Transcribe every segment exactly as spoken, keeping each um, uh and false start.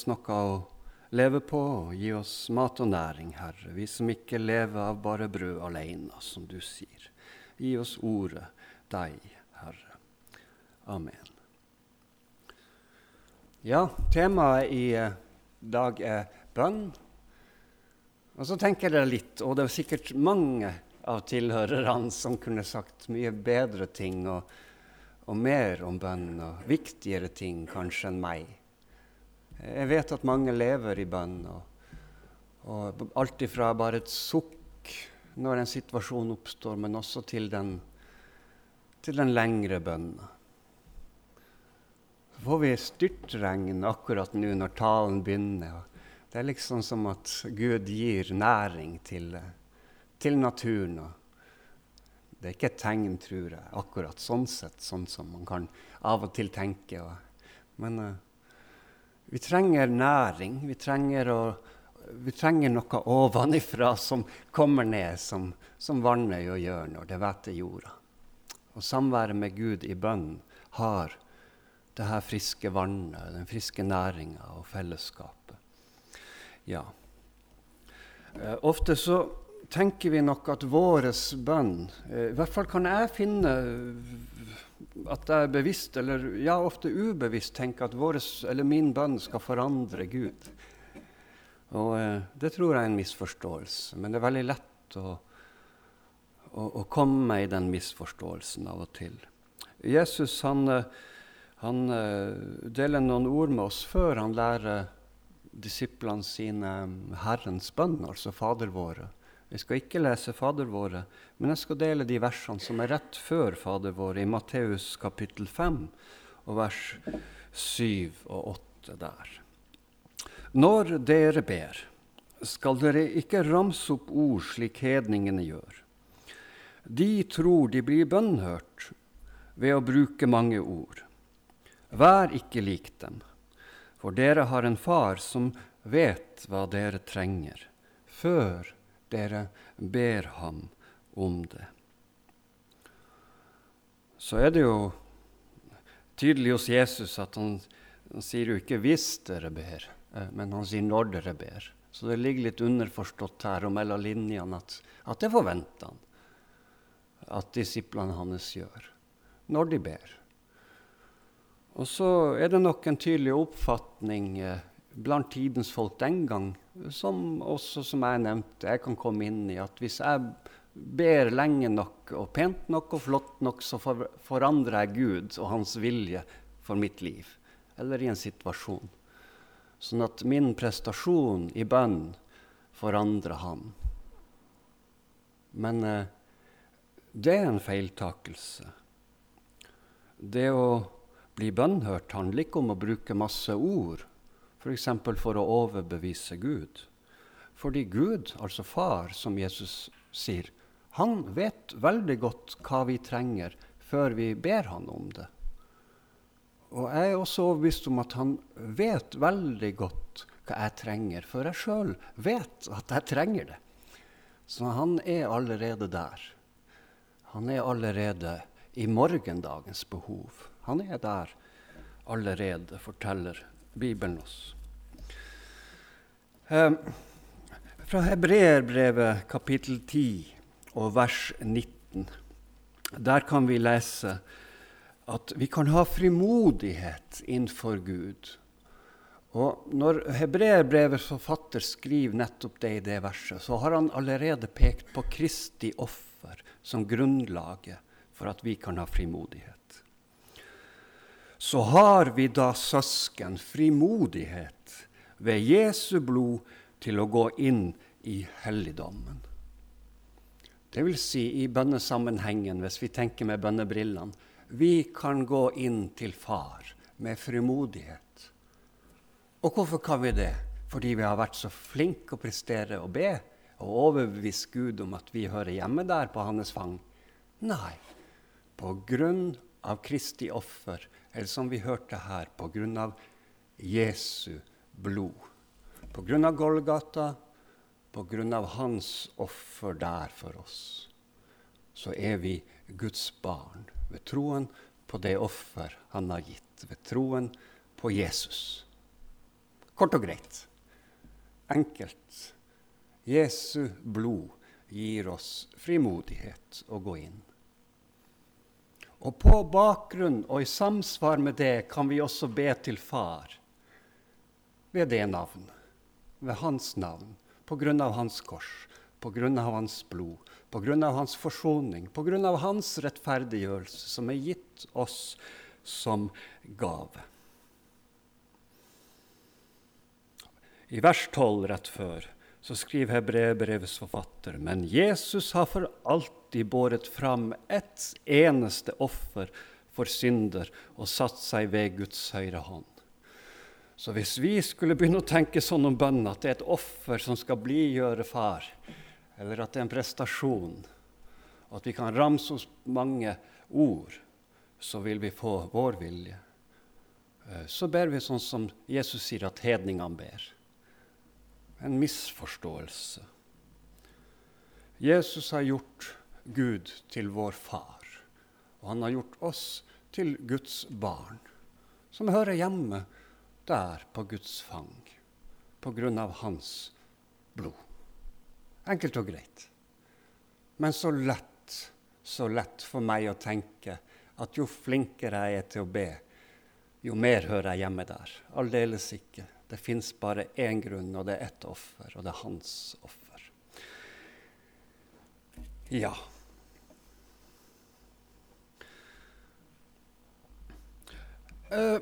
oss noe å leve på, og gi oss mat og næring, Herre. Vi som ikke lever av bare brød alene, som du sier. Gi oss ordet, deg, Herre. Amen. Ja, temaet i dag er bønn. Og så tenker jeg litt, og det er sikkert mange av tilhørerne som kunne sagt mye bedre ting, og, og mer om bønn, og viktigere ting kanskje enn meg. Jeg vet at mange lever i bønn, og, og alt ifra bare et sukk når en situasjon oppstår, men også til den, til den lengre bønnen. Så får vi styrtregn akkurat nå når talen begynner. Det er liksom som at Gud gir næring til, til naturen. Det er ikke et tegn, tror jeg, akkurat sånn sett, sånn som man kan av og til tenke. Men uh, vi trenger næring, vi trenger, å, vi trenger noe ovenifra som kommer ned, som, som vannet jo gjør når det vetter jorda. Og samværet med Gud i bønn har det her friske vannet, den friske næringa og fellesskapet. Ja. Eh, ofte så tenker vi nok at våres bønn, eh, i hvert fall kan jeg finne at jeg er bevisst, eller ja, ofte ubevisst, tenker at våres, eller min bønn skal forandre Gud. Og eh, det tror jeg er en misforståelse, men det er veldig lett å, å, å komme i den misforståelsen av og til. Jesus, han... Han deler noen ord med oss før han lærer disiplene sine Herrens bønn, altså Fader våre. Jeg skal ikke lese Fader våre, men jeg skal dele de versene som er rett før Fader våre, i Matteus kapittel fem, og vers syv og åtte der. Når dere ber, skal dere ikke ramse opp ord slik hedningene gjør. De tror de blir bønnhørt ved å bruke mange ord. Vær ikke lik dem, for dere har en far som vet hva dere trenger, før dere ber ham om det. Så er det jo tydelig hos Jesus at han, han sier jo ikke hvis dere ber, men han sier når dere ber. Så det ligger litt underforstått her og mellom linjene at, at det forventer han, at disiplene hans gjør, når de ber. Og så er det nok en tydelig oppfatning eh, blant tidens folk den gang, som også som jeg nevnte, jeg kan komme inn i at hvis jeg ber lenge nok og pent nok og flott nok, så for, forandrer jeg Gud og hans vilje for mitt liv, eller i en situasjon. Sånn at min prestasjon i bønn forandrer han. Men eh, det er en feiltakelse. Det å bli bønnhørt handler ikke om å bruke masse ord, for eksempel for å overbevise Gud. Fordi Gud, altså far, som Jesus sier, han vet veldig godt hva vi trenger før vi ber han om det. Og jeg er også overbevist om at han vet veldig godt hva jeg trenger, for jeg selv vet at jeg trenger det. Så han er allerede der. Han er allerede i morgendagens behov. Han er der allerede, forteller Bibelen oss. Eh, fra Hebreerbrevet kapittel ti og vers nitten, der kan vi lese at vi kan ha frimodighet innenfor Gud. Og når Hebreerbrevets forfatter skriver nettopp det i det verset, så har han allerede pekt på Kristi offer som grunnlaget for at vi kan ha frimodighet. Så har vi da søsken frimodighet ved Jesu blod til å gå inn i helligdommen. Det vil si i bønnesammenhengen, hvis vi tenker med bønnebrillene, vi kan gå inn til far med frimodighet. Og hvorfor kan vi det? Fordi vi har vært så flinke å prestere og be, og overbevise Gud om at vi hører hjemme der på hans fang. Nei, på grunn av Kristi offer, eller som vi hørte her, på grunn av Jesu blod. På grunn av Golgata, på grunn av hans offer der for oss, så er vi Guds barn ved troen på det offer han har gitt, ved troen på Jesus. Kort og greit. Enkelt. Jesu blod gir oss frimodighet å gå inn. Og på bakgrunn og i samsvar med det kan vi også be til Far ved det navn, ved hans navn, på grunn av hans kors, på grunn av hans blod, på grunn av hans forsoning, på grunn av hans rettferdiggjørelse som er gitt oss som gave. I vers tolv rett før så skriver Hebreerbrevets forfatter, men Jesus har for alltid båret fram ett eneste offer for synder og satt seg ved Guds høyre hånd. Så hvis vi skulle begynne å tenke sånn om bønn, at det er et offer som skal blidgjøre far, eller at det er en prestasjon, og at vi kan ramse oss mange ord, så vil vi få vår vilje. Så ber vi sånn som Jesus sier at hedningene ber. En misforståelse. Jesus har gjort Gud til vår far, og han har gjort oss til Guds barn, som hører hjemme der på Guds fang, på grunn av hans blod. Enkelt og greit. Men så lett, så lett for meg å tenke at jo flinkere jeg er til å be, jo mer hører jeg hjemme der. Aldeles ikke. Det finnes bare én grunn, og det er ett offer, og det er hans offer. Ja. Uh,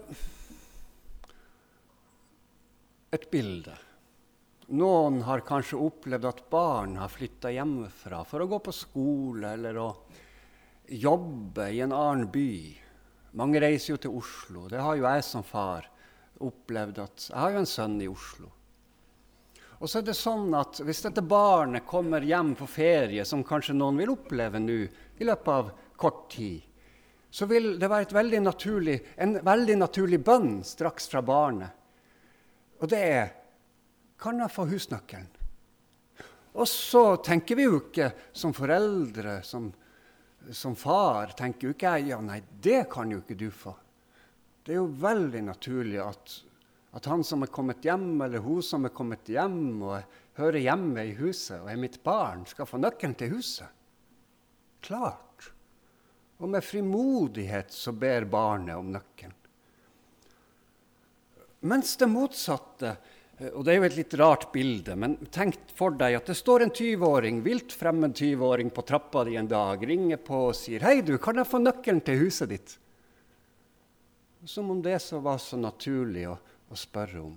et bilde. Noen har kanskje opplevd at barn har flyttet hjemmefra for å gå på skole eller å jobbe i en annen by. Mange reiser jo til Oslo. Det har jo jeg som far opplevd at jeg har jo en sønn i Oslo. Og så er det sånn at hvis dette barnet kommer hjem på ferie, som kanskje noen vil oppleve nå i løpet av kort tid, så vil det være et veldig naturlig, en veldig naturlig bønn straks fra barnet. Og det er, kan jeg få husnøkkelen? Og så tenker vi jo ikke som foreldre, som, som far, tenker jo ikke jeg, ja nei, det kan jo ikke du få. Det er jo veldig naturlig at, at han som er kommet hjem, eller hun som er kommet hjem, og hører hjemme i huset, og er mitt barn, skal få nøkkelen til huset. Klart. Og med frimodighet så ber barnet om nøkkelen. Mens det motsatte, og det er jo et litt rart bilde, men tenk for deg at det står en tyve-åring, vilt fremmed tyve-åring på trappa di en dag, ringer på og sier, hei du, kan jeg få nøkkelen til huset ditt? Som om det så var så naturlig å, å spørre om.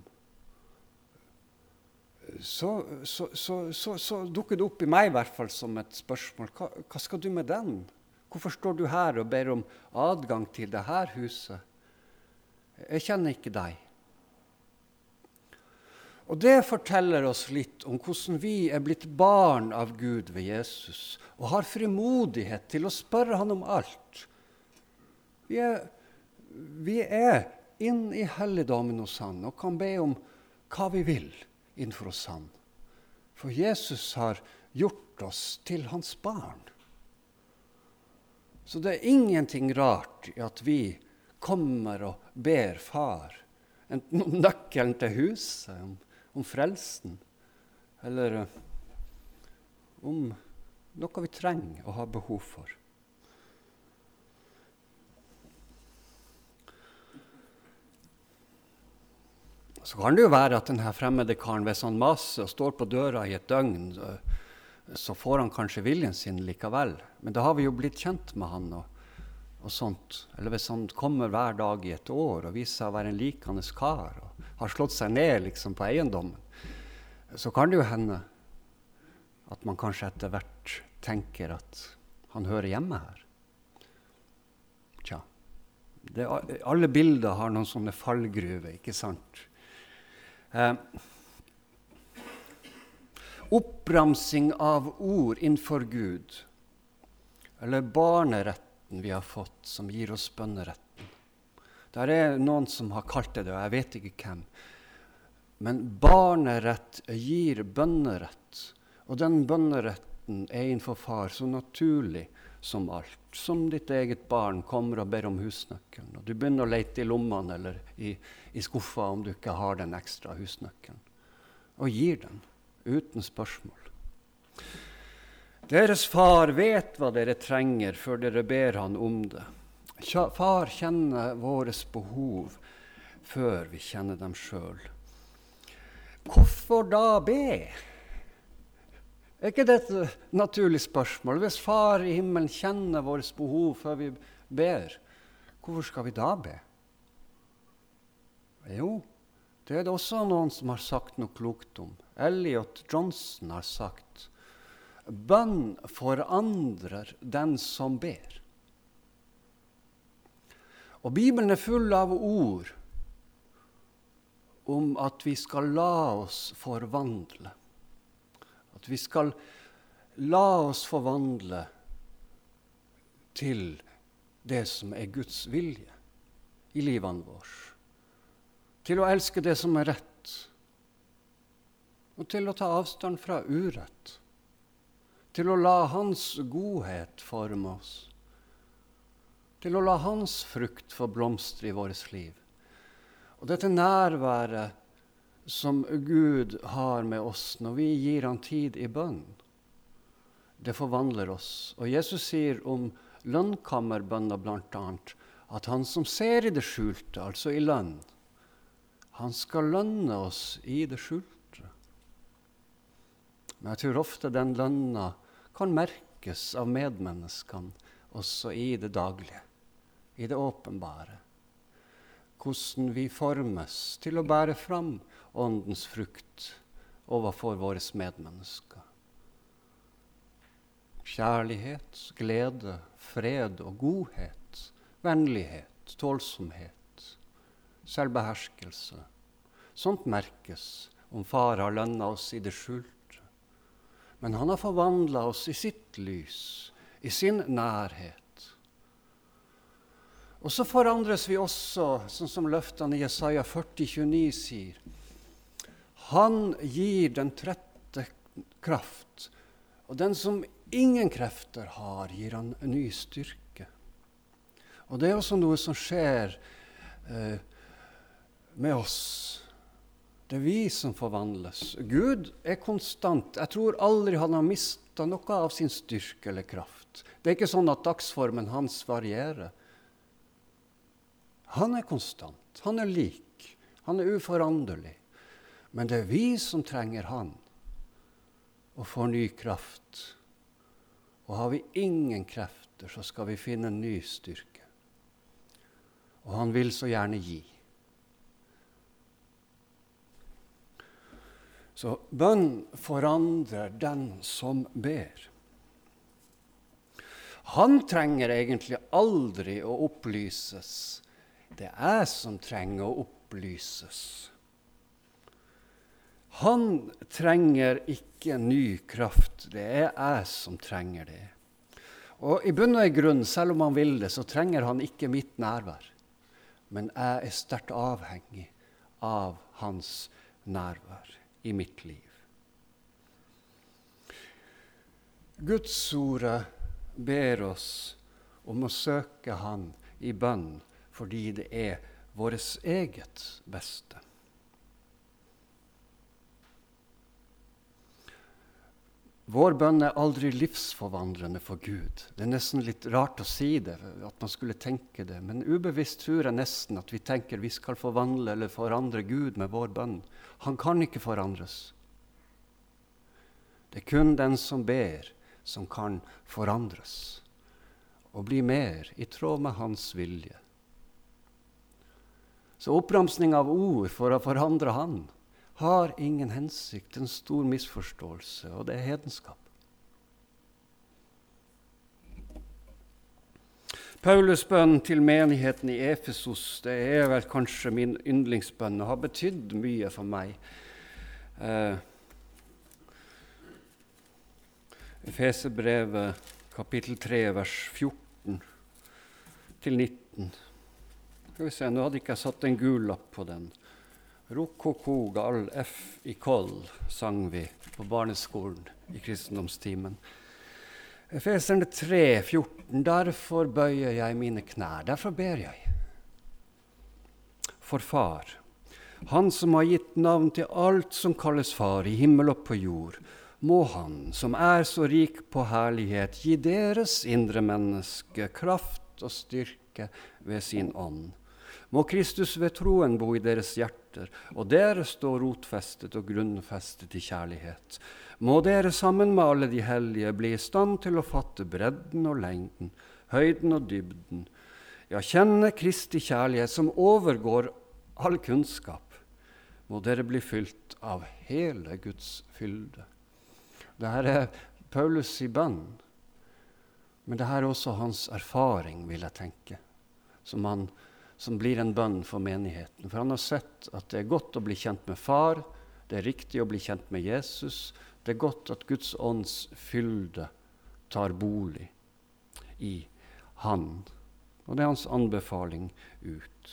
Så, så, så, så, så dukker det opp i meg i hvert fall som et spørsmål. Hva, hva skal du med den? Hvorfor står du her og ber om adgang til det her huset? Jeg kjenner ikke deg. Og det forteller oss litt om hvordan vi er blitt barn av Gud ved Jesus, og har frimodighet til å spørre han om alt. Vi er Vi er inn i helligdommen hos han og kan be om hva vi vil innenfor hos han. For Jesus har gjort oss til hans barn. Så det er ingenting rart i at vi kommer og ber far enten om nøkkelen til huset, om, om frelsen, eller om noe vi trenger og har behov for. Så kan det jo være at denne fremmede karen ved sånn masse og står på døra i et døgn, så får han kanskje viljen sin likevel. Men da har vi jo blitt kjent med han og, og sånt. Eller hvis han kommer hver dag i et år og viser seg å være en likende kar og har slått seg ned liksom på eiendommen, så kan det jo hende at man kanskje etter hvert tenker at han hører hjemme her. Tja, det, alle bilder har noen sånne fallgruver, ikke sant? Eh, oppramsing av ord innenfor Gud, eller barneretten vi har fått, som gir oss bønneretten. Der er noen som har kalt det det, og jeg vet ikke hvem. Men barnerett gir bønnerett, og den bønneretten er innenfor far så naturlig som alt. Som ditt eget barn kommer og ber om husnøkkelen, og du begynner å lete i lommene eller i, i skuffa om du ikke har den ekstra husnøkkelen, og gir den uten spørsmål. Deres far vet hva dere trenger før dere ber han om det. Far kjenner våres behov før vi kjenner dem selv. Hvorfor da be? Er ikke dette et naturlig spørsmål? Hvis far i himmelen kjenner vårt behov før vi ber, hvorfor skal vi da be? Jo, det er det også noen som har sagt noe klokt om. Elliot Johnson har sagt, bønn forandrer den som ber. Og Bibelen er full av ord om at vi skal la oss forvandle. At vi skal la oss forvandle til det som er Guds vilje i livene våre. Til å elske det som er rett, og til å ta avstand fra urett. Til å la hans godhet forme oss. Til å la hans frukt få blomstre i vårt liv. Og dette nærværet som Gud har med oss når vi gir han tid i bønn, det forvandler oss. Og Jesus sier om lønnkammerbønner blant annet, at han som ser i det skjulte, altså i lønn, han skal lønne oss i det skjulte. Men jeg tror ofte den lønna kan merkes av medmenneskene, også i det daglige, i det åpenbare. Hvordan vi formes til å bære fram åndens frukt overfor våre medmennesker. Kjærlighet, glede, fred og godhet, vennlighet, tålsomhet, selvbeherskelse. Sånt merkes om far har lønnet oss i det skjulte. Men han har forvandlet oss i sitt lys, i sin nærhet. Og så forandres vi også, sånn som løftene i Jesaja førti tjueni sier. Han gir den trette kraft, og den som ingen krefter har, gir han en ny styrke. Og det er også noe som skjer eh, med oss. Det er vi som forvandles. Gud er konstant. Jeg tror aldri han har mistet noe av sin styrke eller kraft. Det er ikke sånn at dagsformen hans varierer. Han er konstant, han er lik, han er uforanderlig. Men det er vi som trenger han og får ny kraft. Og har vi ingen krefter, så skal vi finne en ny styrke. Og han vil så gjerne gi. Så bønn forandrer den som ber. Han trenger egentlig aldri å opplyses. Det er jeg som trenger å opplyses. Han trenger ikke ny kraft, det er jeg som trenger det. Og i bunn og i grunn, selv om han vil det, så trenger han ikke mitt nærvær. Men jeg er sterkt avhengig av hans nærvær i mitt liv. Guds ordet ber oss om å søke han i bønn, fordi det er vårt eget beste. Vår bønn er aldri livsforvandlende for Gud. Det er nesten litt rart å si det, at man skulle tenke det. Men ubevisst tror jeg nesten at vi tenker vi skal forvandle eller forandre Gud med vår bønn. Han kan ikke forandres. Det er kun den som ber, som kan forandres og bli mer i tråd med hans vilje. Så oppramsning av ord for å forandre han har ingen hensikt, en stor misforståelse, og det er hedenskap. Paulus' bønn til menigheten i Efesos, det er vel kanskje min yndlingsbønn, og har betydd mye for meg. Eh, Efeserbrevet, kapittel tre, vers fjorten til nitten. Skal vi se, nå hadde ikke jeg satt en gul lapp på den. Rokoko gal F i koll, sang vi på barneskolen i kristendomstimen. Efeserne tre, fjorten, derfor bøyer jeg mine knær, derfor ber jeg. For Far, Han som har gitt navn til alt som kalles far i himmel og på jord, må Han, som er så rik på herlighet, gi deres indre menneske kraft og styrke ved sin ånd. Må Kristus ved troen bo i deres hjerter, og dere stå rotfestet og grunnfestet i kjærlighet. Må dere sammen med alle de hellige bli i stand til å fatte bredden og lengden, høyden og dybden. Ja, kjenne Kristi kjærlighet som overgår all kunnskap. Må dere bli fylt av hele Guds fylde. Dette er Paulus i bønn, men dette er også hans erfaring, vil jeg tenke, som, han, som blir en bønn for menigheten. For han har sett at det er godt å bli kjent med far, det er riktig å bli kjent med Jesus, det er godt at Guds ånds fylde tar bolig i han, og det er hans anbefaling ut.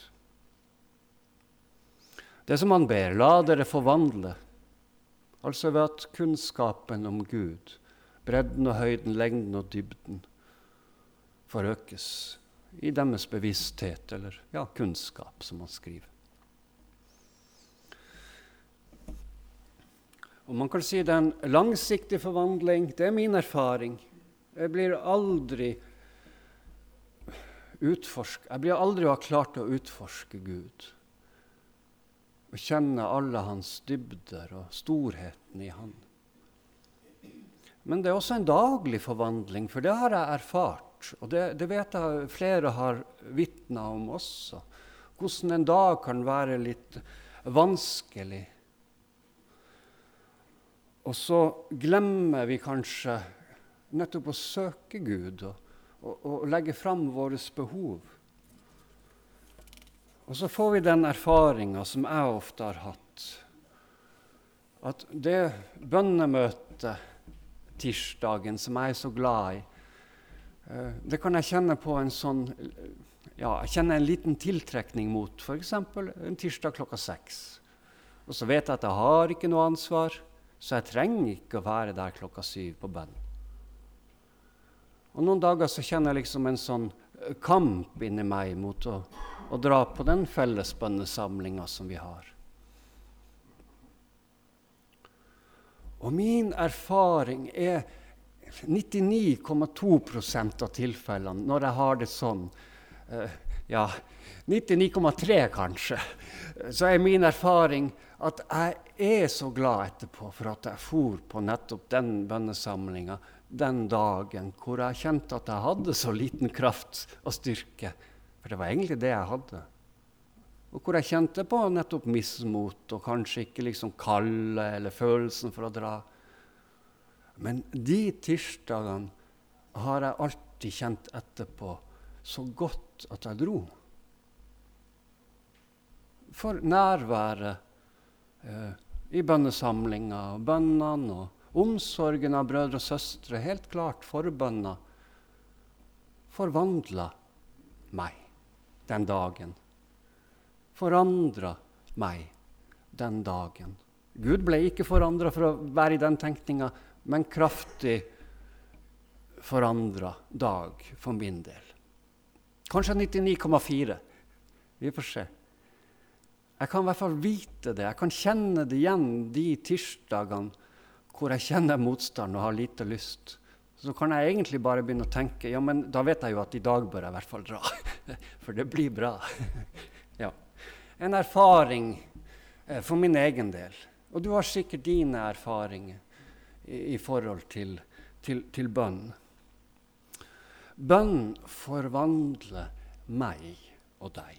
Det som han ber, la dere forvandle, altså ved at kunnskapen om Gud, bredden og høyden, lengden og dybden, forøkes i deres bevissthet, eller ja, kunnskap, som han skriver. Og man kan si det er en langsiktig forvandling, det er min erfaring. Jeg blir aldri utforske, jeg blir aldri ha klart å utforske Gud, og kjenne alle hans dybder og storheten i han. Men det er også en daglig forvandling, for det har jeg erfart, og det, det vet jeg flere har vittnet om også, hvordan en dag kan være litt vanskelig. Og så glemmer vi kanskje nettopp å søke Gud og, og, og legge fram våre behov. Og så får vi den erfaringen som jeg ofte har hatt, at det bønnemøtet tirsdagen som jeg er så glad i, det kan jeg kjenne på en sånn, ja, jeg kjenner en liten tiltrekning mot, for eksempel en tirsdag klokka seks. Og så vet jeg at jeg har ikke noe ansvar, så jeg trenger ikke å være der klokka syv på bønn. Og noen dager så kjenner jeg liksom en sånn kamp inni meg mot å, å dra på den felles bønnesamlingen som vi har. Og min erfaring er nittini komma to prosent av tilfellene når jeg har det sånn, uh, ja, nittini komma tre kanskje, så er min erfaring at jeg er så glad etterpå for at jeg for på nettopp den bønnesamlingen den dagen hvor jeg kjente at jeg hadde så liten kraft og styrke, for det var egentlig det jeg hadde. Og hvor jeg kjente på nettopp mismot og kanskje ikke liksom kalde eller følelsen for å dra. Men de tirsdagene har jeg alltid kjent etterpå så godt at jeg dro. For nærværet eh, i bønnesamlinger og bønnene og omsorgen av brødre og søstre, helt klart forbønner, forvandla meg den dagen. Forandra meg den dagen. Gud ble ikke forandra for å være i den tenkninga, men kraftig forandra dag for min del. Kanskje nittini komma fire. Vi får se. Jeg kan i hvert fall vite det. Jeg kan kjenne det igjen de tirsdagene hvor jeg kjenner motstand og har lite lyst. Så kan jeg egentlig bare begynne å tenke, ja, men da vet jeg jo at i dag bør jeg i hvert fall dra. For det blir bra. Ja. En erfaring eh, for min egen del. Og du har sikkert dine erfaringer i, i forhold til, til, til bønn. Bønn forvandler meg og deg.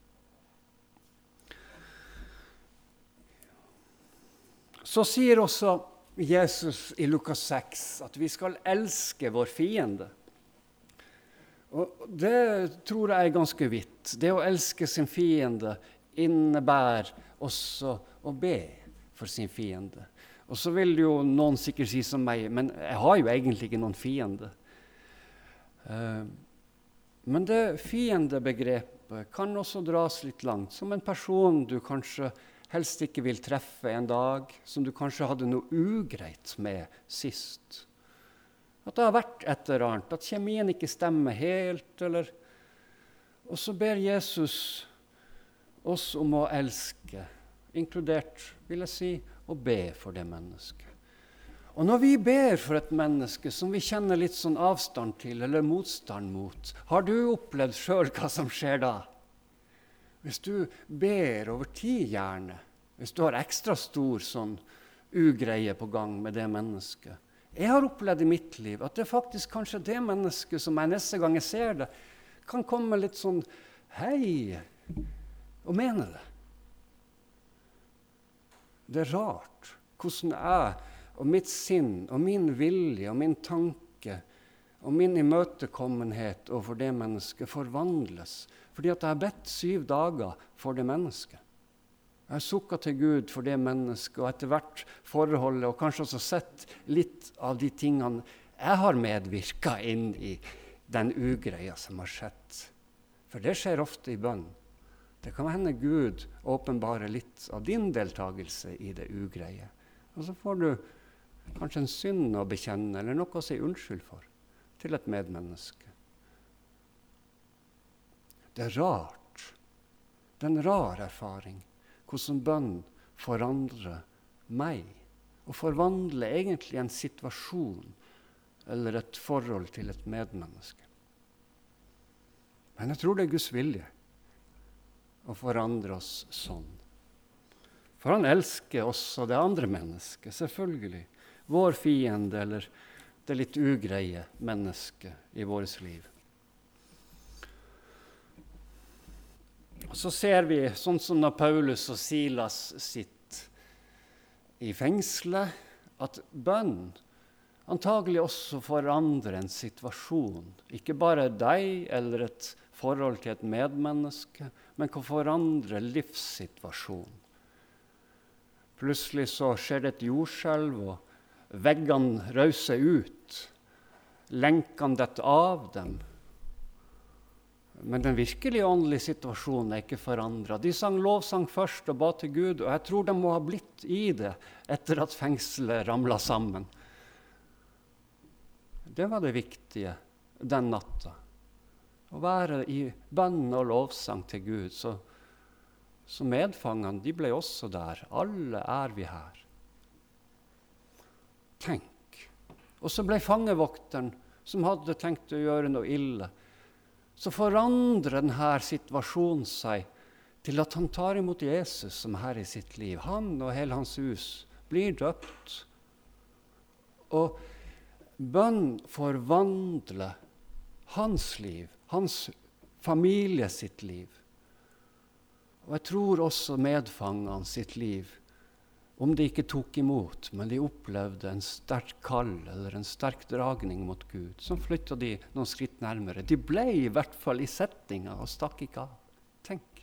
Så sier også Jesus i Lukas seks at vi skal elske vår fiende. Og det tror jeg er ganske vidt. Det å elske sin fiende innebærer også å be for sin fiende. Og så vil jo noen sikkert si som meg, men jeg har jo egentlig ikke noen fiende. Men det fiendebegrepet kan også dras litt langt, som en person du kanskje helst ikke vil treffe en dag, som du kanskje hadde noe ugreit med sist. At det har vært et eller annet, at kjemien ikke stemmer helt. Eller. Og så ber Jesus oss om å elske, inkludert, vil jeg si, å be for det mennesket. Og når vi ber for et menneske som vi kjenner litt sånn avstand til, eller motstand mot, har du opplevd selv hva som skjer da? Hvis du ber over tid gjerne, hvis du har ekstra stor sånn ugreie på gang med det mennesket. Jeg har opplevd i mitt liv at det faktisk kanskje det mennesket som jeg neste gang jeg ser det, kan komme litt sånn, hei, og mene det. Det er rart hvordan jeg og mitt sinn og min vilje og min tanke og min imøtekommenhet overfor det mennesket forvandles, fordi at jeg har bedt syv dager for det mennesket. Jeg har sukket til Gud for det mennesket, og etter hvert forholdet, og kanskje også sett litt av de tingene jeg har medvirket inn i den ugreia som har skjedd. For det skjer ofte i bønn. Det kan hende Gud åpenbare litt av din deltagelse i det ugreie. Og så får du kanskje en synd å bekjenne, eller noe å si unnskyld for, til et medmenneske. Det er rart. Det er en rar erfaring. Hvordan bønn forandrer meg, og forvandler egentlig en situasjon eller et forhold til et medmenneske. Men jeg tror det er Guds vilje å forandre oss sånn. For han elsker også det andre mennesket, selvfølgelig. Vår fiende eller det litt ugreie mennesket i vårt liv. Og så ser vi, sånn som når Paulus og Silas sitter i fengselet, at bønn antagelig også forandrer en situasjon. Ikke bare deg eller et forhold til et medmenneske, men kan forandre livssituasjonen. Plutselig så skjer det et jordskjelv, og veggene rauser ut. Lenkene detter av dem. Men den virkelige åndelige situasjonen er ikke forandret. De sang lovsang først og ba til Gud, og jeg tror de må ha blitt i det etter at fengselet ramlet sammen. Det var det viktige den natta. Å være i bønn og lovsang til Gud. Så, så medfangene, de ble også der. Alle er vi her. Tenk. Og så ble fangevokteren, som hadde tenkt å gjøre noe ille, så forandrer denne situasjonen seg til at han tar imot Jesus som herre i sitt liv. Han og hele hans hus blir døpt. Og bønn forvandler hans liv, hans familie sitt liv. Og jeg tror også medfangene sitt liv, om de ikke tok imot, men de opplevde en sterk kall eller en sterk dragning mot Gud, så flyttet de noen skritt nærmere. De ble i hvert fall i settinga og stakk ikke av. Tenk.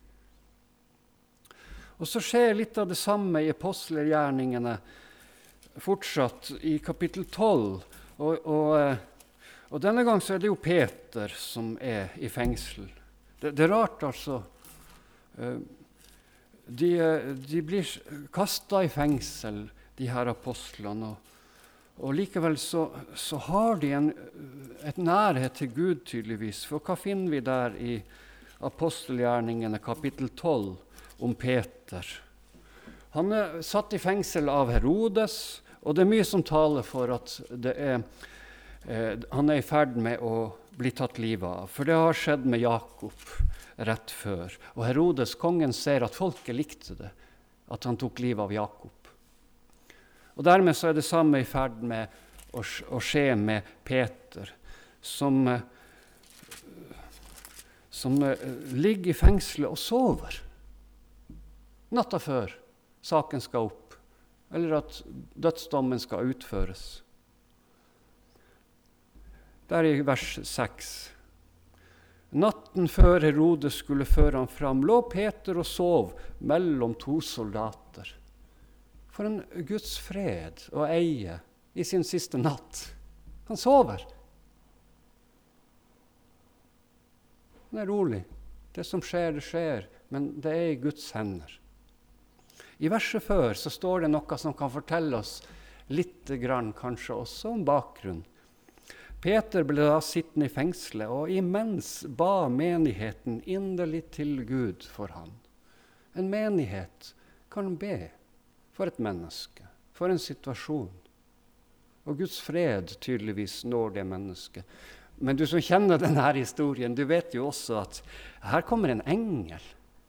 Og så skjer litt av det samme i apostelgjerningene fortsatt i kapittel tolv. Og, og, og denne gang så er det jo Peter som er i fengsel. Det, det er rart altså. De, de blir kastet i fengsel, de her apostlene, og, og likevel så, så har de en et nærhet til Gud tydeligvis. For hva finner vi der i apostelgjerningene kapittel tolv om Peter? Han er satt i fengsel av Herodes, og det er mye som taler for at det er, eh, han er i ferd med å bli tatt livet av. For det har skjedd med Jakob rett før. Og Herodes, kongen, ser at folket likte det, at han tok livet av Jakob. Og dermed så er det samme i ferd med å, å skje med Peter, som, som ligger i fengselet og sover natta før saken skal opp, eller at dødsdommen skal utføres. Der i vers seks. Natten før Herodes skulle føre ham fram, lå Peter og sov mellom to soldater. For en Guds fred og eie i sin siste natt. Han sover. Han er rolig. Det som skjer, det skjer, men det er i Guds hender. I verset før så står det noe som kan fortelle oss litt grann, kanskje også om bakgrunnen Peter ble da sittende i fengselet, og imens ba menigheten inderlig til Gud for han. En menighet kan be for et menneske, for en situasjon. Og Guds fred tydeligvis når det mennesket. Men du som kjenner denne historien, du vet jo også at her kommer en engel.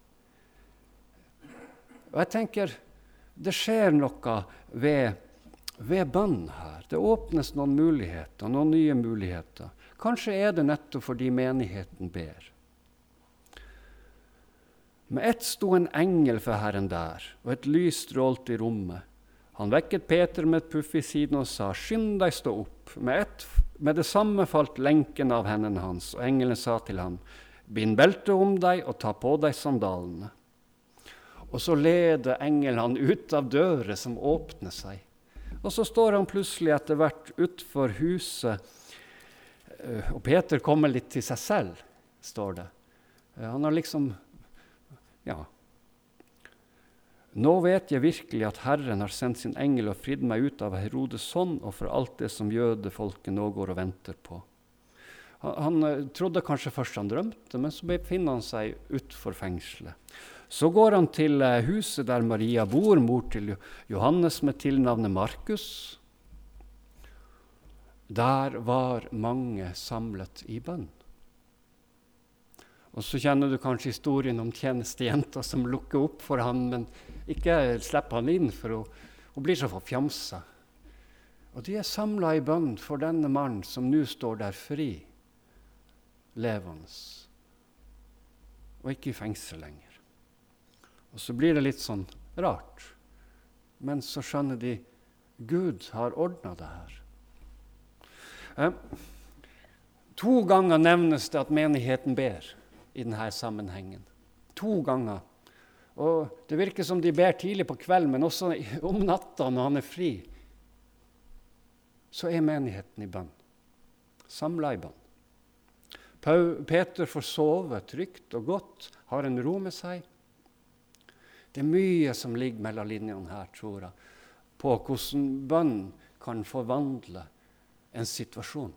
Og jeg tenker, det skjer noe ved, ved bønn her. Det åpnes noen muligheter, noen nye muligheter. Kanskje er det nettopp fordi menigheten ber. Med ett sto en engel for Herren der, og et lys strålte i rommet. Han vekket Peter med et puff i siden og sa, «Skynd deg, stå opp». Med, et, med det samme falt lenken av hendene hans, og engelen sa til ham, «Bind beltet om deg og ta på deg sandalene». Og så leder engelen han ut av dører som åpner seg. Og så står han plutselig etter hvert utfor huset, og Peter kommer litt til seg selv, står det. Han har liksom, ja. Nå vet jeg virkelig at Herren har sendt sin engel og fridd meg ut av Herodes hånd og for alt det som jødefolket nå går og venter på. Han, han trodde kanskje først han drømte, men så befinner han seg utfor fengselet. Så går han til huset der Maria bor, mor til Johannes med tilnavnet Markus. Der var mange samlet i bønn. Og så kjenner du kanskje historien om tjenestejenta som lukker opp for han, men ikke slipper han inn, for hun, hun blir så forfjamsa. Og de er samlet i bønn for denne mannen som nå står der fri, levende, og ikke i fengsel lenger. Og så blir det litt sånn rart, men så skjønner de, Gud har ordnet det her. Eh, to ganger nevnes det at menigheten ber i denne sammenhengen. To ganger. Og det virker som de ber tidlig på kvelden, men også om natta når han er fri. Så er menigheten i bønn. Samlet i bønn. Peter får sove trygt og godt, har en ro med seg. Det er mye som ligger mellom linjene her, tror jeg, på hvordan bønn kan forvandle en situasjon.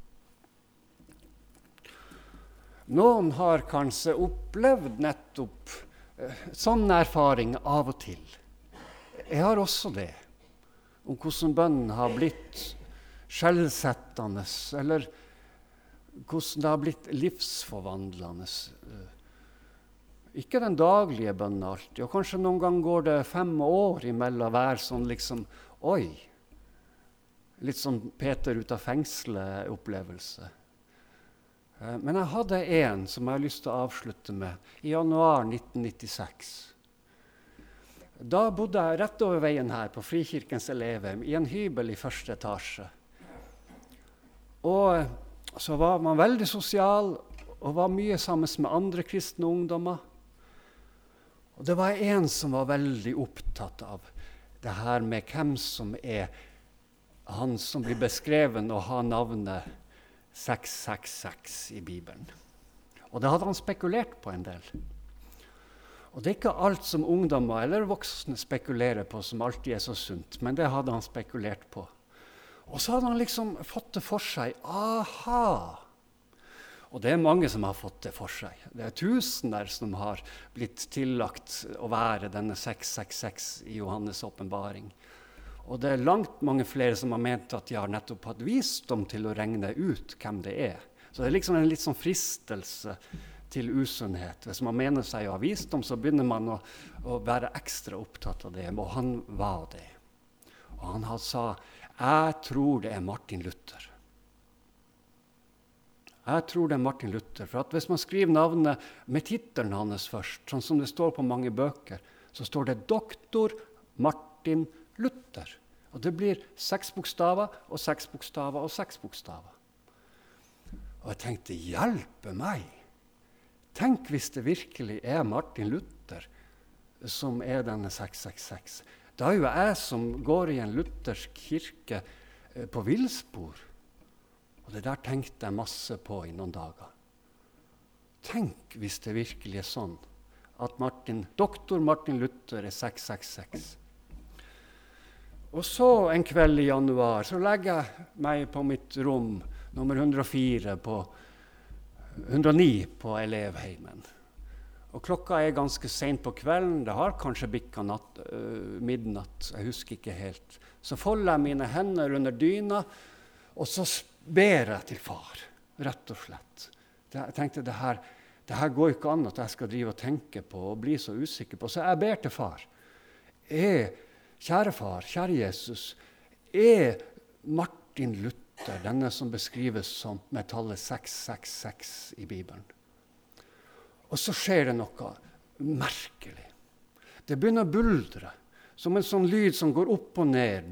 Noen har kanskje opplevd nettopp eh, sånn erfaring av og til. Jeg har også det, om hvordan bønnen har blitt skjellsettende, eller hvordan det har blitt livsforvandlende. Ikke den daglige bønnen alltid, og kanskje noen gang går det fem år imellom hver sånn liksom, oi, litt sånn Peter ut av fengselet opplevelse. Men jeg hadde en som jeg har lyst til å avslutte med, i januar nitten nittiseks. Da bodde jeg rett over veien her på Frikirkens Elevhjem, i en hybel i første etasje. Og så var man veldig sosial, og var mye sammen med andre kristne ungdommer. Og det var en som var veldig opptatt av det her med hvem som er han som blir beskreven og har navnet seks seks seks i Bibelen. Og det hadde han spekulert på en del. Og det er ikke alt som ungdommer eller voksne spekulerer på som alltid er så sunt, men det hadde han spekulert på. Og så hadde han liksom fått det for seg. Aha! Og det er mange som har fått det for seg. Det er tusener som har blitt tillagt å være denne seks seks seks i Johannes' åpenbaring. Og det er langt mange flere som har ment at de har nettopp hatt visdom til å regne ut hvem det er. Så det er liksom en litt sånn fristelse til usunnhet. Hvis man mener seg å ha visdom, så begynner man å, å være ekstra opptatt av det. Og han var det. Og han sa, jeg tror det er Martin Luther. Jeg tror det er Martin Luther. For at hvis man skriver navnet med tittelen hans først, sånn som det står på mange bøker, så står det doktor Martin Luther. Og det blir seks bokstaver og seks bokstaver og seks bokstaver. Og jeg tenkte, hjelpe meg! Tenk hvis det virkelig er Martin Luther som er denne seks seks seks. Da er jo jeg som går i en luthersk kirke på villspor. Og det der tenkte jeg masse på i noen dager. Tenk hvis det virkelig er sånn at Martin, doktor Martin Luther er seks seks seks. Og så en kveld i januar så legger jeg meg på mitt rom nummer hundre og fire på hundre og ni på elevheimen. Og klokka er ganske sent på kvelden, det har kanskje bikket natt, uh, midnatt, jeg husker ikke helt. Så folder jeg mine hender under dyna, og så ber jeg til far, rett og slett. Det, jeg tenkte, det her, det her går ikke an at jeg skal drive og tenke på og bli så usikker på. Så jeg ber til far. Er, kjære far, kjære Jesus, er Martin Luther denne som beskrives som med tallet seks seks seks i Bibelen? Og så skjer det noe merkelig. Det begynner å buldre, som en sånn lyd som går opp og ned.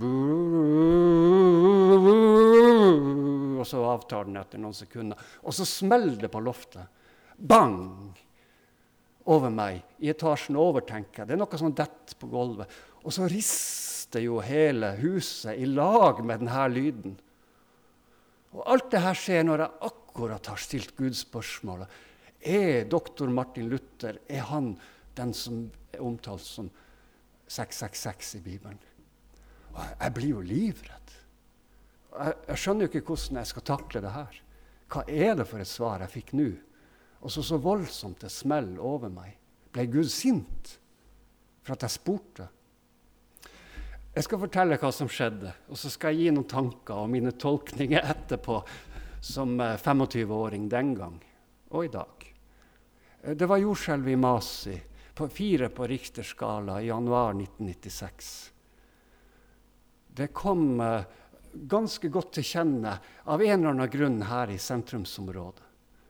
Og så avtar den etter noen sekunder. Og så smeller det på loftet. Bang! Over meg, i etasjen over, tenker jeg. Det er noe sånn dett på gulvet. Og så rister jo hele huset i lag med denne lyden. Og alt det her skjer når jeg akkurat har stilt Gud spørsmålet. Er doktor Martin Luther, er han den som er omtalt som seks seks seks i Bibelen? Og jeg, jeg blir jo livredd. Jeg, jeg skjønner jo ikke hvordan jeg skal takle det her. Hva er det for et svar jeg fikk nå? Og så så voldsomt det smell over meg. Ble Gud sint for at jeg spurte? Jeg skal fortelle hva som skjedde, og så skal jeg gi noen tanker og mine tolkninger etterpå som tjuefem-åring den gang og i dag. Det var jordskjelv i Masi, på fire på Richterskala i januar nitten nittiseks. Det kom uh, ganske godt til kjenne av en eller annen grunn her i sentrumsområdet.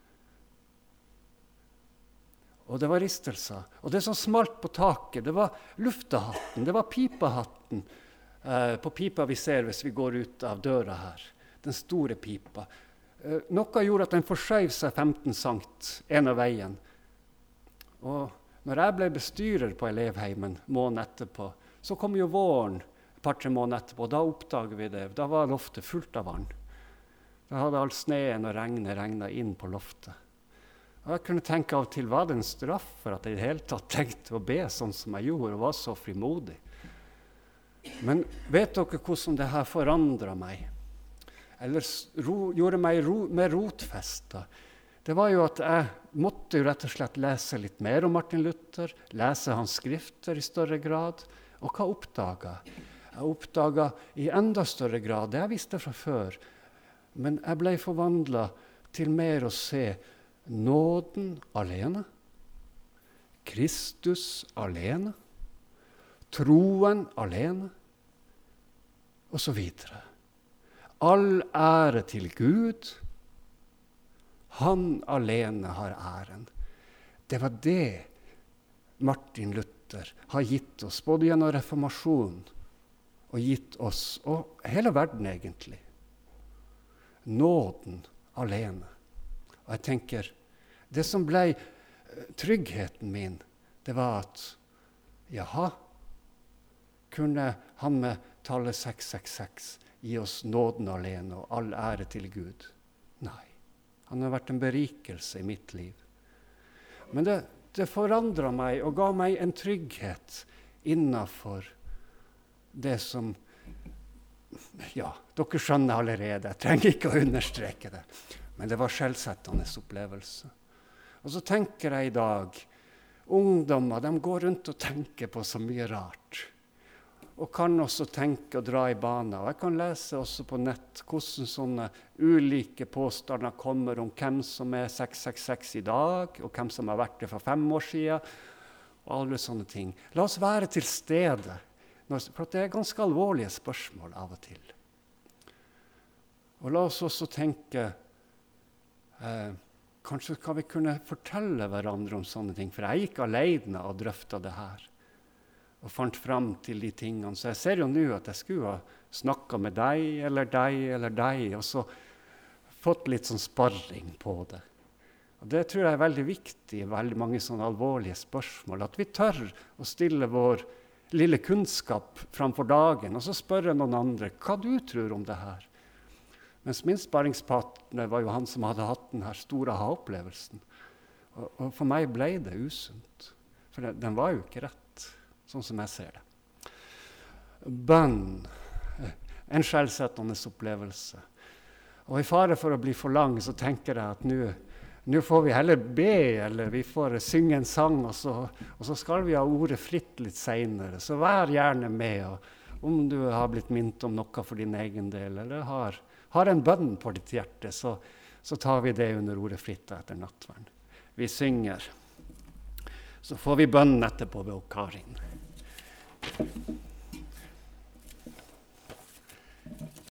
Og det var ristelser. Og det som smalt på taket, det var luftehatten, det var pipehatten uh, på pipa vi ser hvis vi går ut av døra her. Den store pipa. Uh, noe gjorde at den forskjøv seg femten centimeter en av veien. Og når jeg ble bestyrer på elevheimen måneden etterpå, så kom jo våren et par-tre måneder etterpå, og da oppdaget vi det. Da var loftet fullt av vann. Da hadde all sneen og regnet regnet inn på loftet. Og jeg kunne tenke av og til, var det en straff for at jeg i det hele tatt tenkte å be sånn som jeg gjorde, og var så frimodig? Men vet dere hvordan det her forandret meg? Eller ro, gjorde meg ro, mer rotfestet? Det var jo at jeg måtte jo rett og slett lese litt mer om Martin Luther, lese hans skrifter i større grad. Og hva oppdaget jeg? Jeg oppdaget i enda større grad, det jeg visste fra før, men jeg ble forvandlet til mer å se nåden alene, Kristus alene, troen alene, og så videre. All ære til Gud, han alene har æren. Det var det Martin Luther har gitt oss, både gjennom reformasjonen og gitt oss, og hele verden egentlig. Nåden alene. Og jeg tenker, det som ble tryggheten min, det var at, jaha, kunne han med tallet seks seks seks gi oss nåden alene og all ære til Gud? Nei. Han har vært en berikelse i mitt liv. Men det, det forandret meg og ga meg en trygghet innenfor det som, ja, dere skjønner allerede, jeg trenger ikke å understreke det, men det var skjellsettende opplevelse. Og så tenker jeg i dag, ungdommer, de går rundt og tenker på så mye rart, og kan også tenke og dra i baner. Og jeg kan lese også på nett hvordan sånne ulike påstander kommer om hvem som er seks seks seks i dag, og hvem som har vært det for fem år siden, og alle sånne ting. La oss være til stede, for det er ganske alvorlige spørsmål av og til. Og la oss også tenke, eh, kanskje kan vi kunne fortelle hverandre om sånne ting, for jeg gikk alene og drøftet det her. Og fant frem til de tingene. Så jeg ser jo nå at jeg skulle ha snakket med deg, eller deg, eller deg, og så fått litt sånn sparring på det. Og det tror jeg er veldig viktig i veldig mange sånne alvorlige spørsmål, at vi tør å stille vår lille kunnskap framfor dagen, og så spørre noen andre, hva du tror om det her? Mens min sparringspartner var jo han som hadde hatt den her store aha-opplevelsen. Og, og for meg ble det usunt, for det, den var jo ikke rett. Sånn som jeg ser det. Bønn, en skjellsettende opplevelse. Og i fare for å bli for lang, så tenker jeg at nå, nå får vi heller be, eller vi får synge en sang, og så, og så skal vi ha ordet fritt litt senere. Så vær gjerne med, og om du har blitt minnet om noe for din egen del, eller har, har en bønn på ditt hjerte, så, så tar vi det under ordet fritt etter nattvern. Vi synger. Så får vi bønnen etterpå ved Karin.